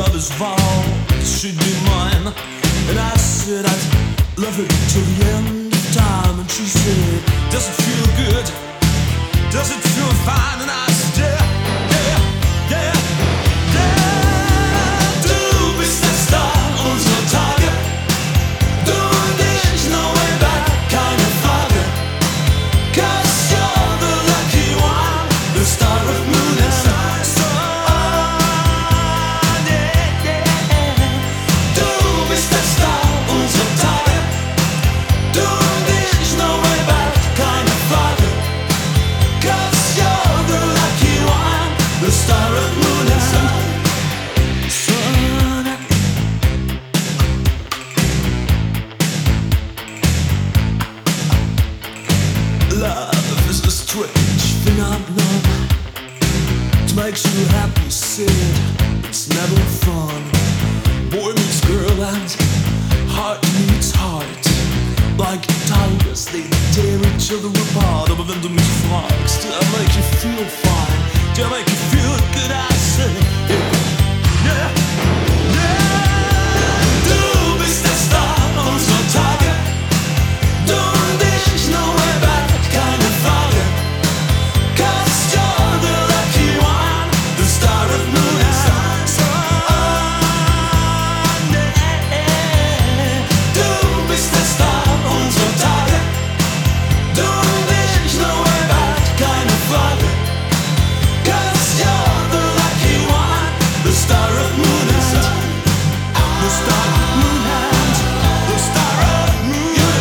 love is vowed, she'd be mine. And I said I'd love her till the end of time. And she said, does it feel good? Does it feel fine? And I said, yeah, yeah, yeah, yeah. Du bist der Star, unser Tage. Du und ich, no way back, keine Frage. 'Cause you're the lucky one, the star of moon and sun. Yeah, yeah. Du bist der Star, unser Tage. Du und ich, no way back, keine Frage. 'Cause you're the lucky one, the star of moon and sun. Love is a strange phenomenon. It makes you happy, sad, it's never fun. Boy meets girl and heart meets heart. Like tigers, they tear each other apart. Aber wenn du mich fragst, do I make you feel fine? Do I make you feel good? I say, yeah, yeah. Du bist der Star unserer Tage. Du und ich, no way back, keine Frage. 'Cause you're the lucky one, the star of moon and sun. Du bist der Star unserer Tage. Du und ich, no way back, keine Frage. 'Cause you're the lucky one, the star of moon and sun. The star of moon and the star of moon and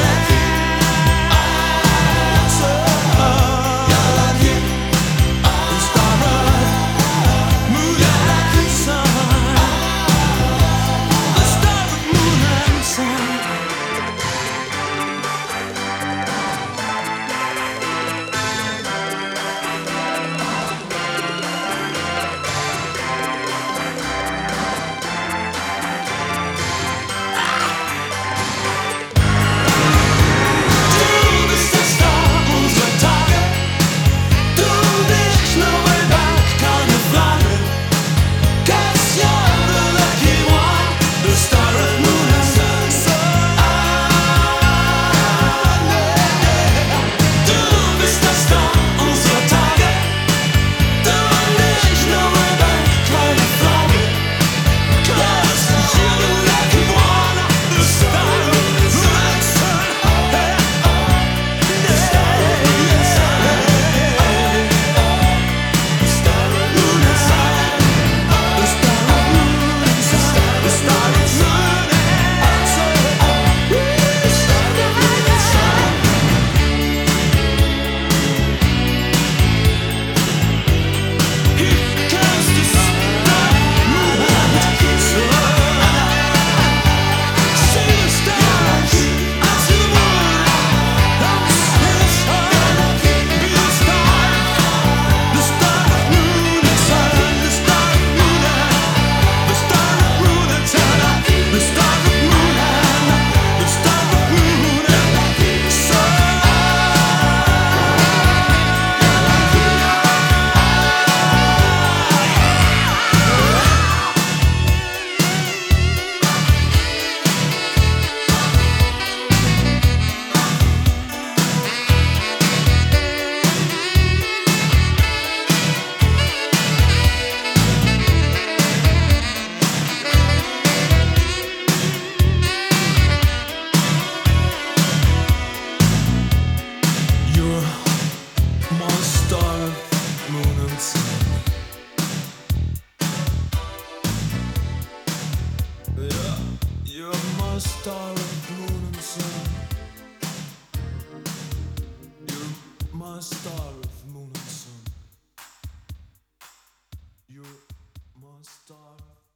star of moon and sun. You're my star of moon and sun. You're my star.